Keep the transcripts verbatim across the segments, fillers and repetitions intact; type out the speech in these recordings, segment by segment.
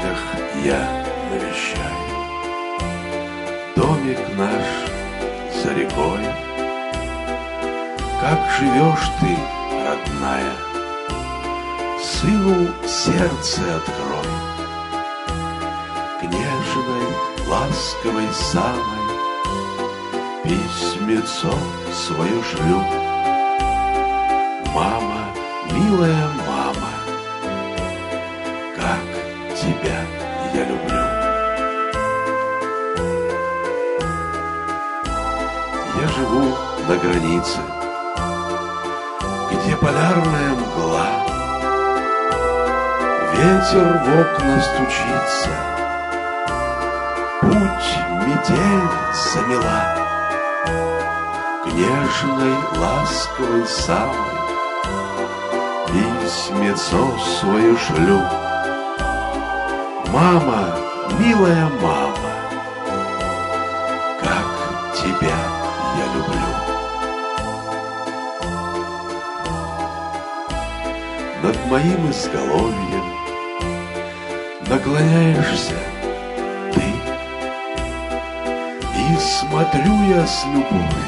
праздниках я навещаю. Домик наш за рекой. Как живешь ты, родная? Сыну сердце открой. К нежной, ласковой самой письмецо свое шлю. Мама, милая мама, как тебя я люблю. Я живу на границе, где полярная мгла, ветер в окна стучится, путь метель замела. К нежной, ласковой самой письмецо свое шлю. Мама, милая мама, как тебя я люблю. Над моим изголовьем наклоняешься ты, и смотрю я с любовью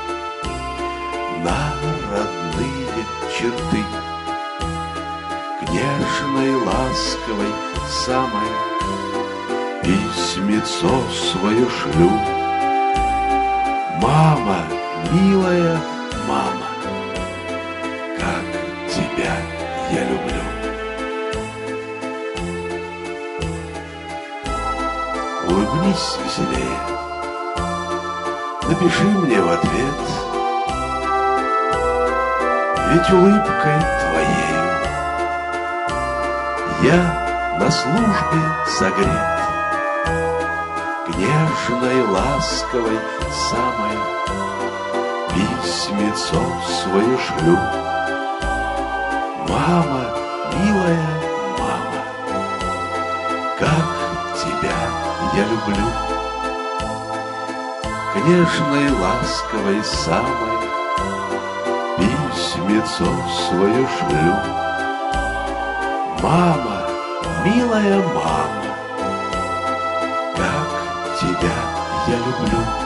на родные черты. К нежной, ласковой самой письмецо свое шлю. Мама, милая мама, как тебя я люблю. Улыбнись веселее, напиши мне в ответ, ведь улыбкой твоею я на службе согрет. К нежной, ласковой самой письмецо свое шлю. Мама, милая мама, как тебя я люблю. К нежной, ласковой самой письмецо свое шлю. Мама, милая мама, как тебя я люблю.